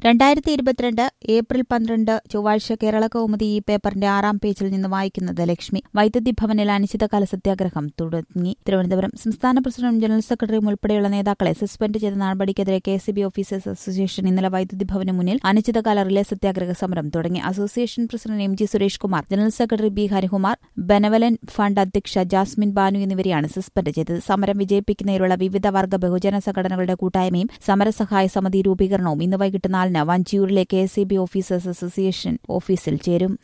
2022 April 12 ചൊവ്വാഴ്ച കേരള കൗമുദി ഈ പേപ്പറിന്റെ 6-ാം പേജിൽ നിന്ന് വായിക്കുന്നത് ലക്ഷ്മി. വൈദ്യുതി ഭവനിൽ അനിശ്ചിതകാല സത്യാഗ്രഹം തുടങ്ങി. തിരുവനന്തപുരം സംസ്ഥാന പ്രസിഡന്റും ജനറൽ സെക്രട്ടറിയും ഉൾപ്പെടെയുള്ള നേതാക്കളെ സസ്പെൻഡ് ചെയ്ത നടപടിക്കെതിരെ KCB ഓഫീസേഴ്സ് അസോസിയേഷൻ ഇന്നലെ വൈദ്യുതി ഭവന് മുന്നിൽ അനിശ്ചിതകാല റിലേ സത്യാഗ്രഹ സമരം തുടങ്ങി. Association president MG Suresh Kumar, general secretary B Harikumar, benevolent fund അധ്യക്ഷ ജാസ്മിൻ ബാനു എന്നിവരെയാണ് സസ്പെൻഡ് ചെയ്തത്. സമരം വിജയിപ്പിക്കുന്നതിനുള്ള വിവിധ വർഗ ബഹുജന സംഘടനകളുടെ കൂട്ടായ്മയും സമരസഹായ സമിതി രൂപീകരണവും ഇന്ന് വൈകിട്ട് 4-ന് വഞ്ചിയൂരിലെ KCB ഓഫീസേഴ്സ് അസോസിയേഷൻ ഓഫീസിൽ ചേരും.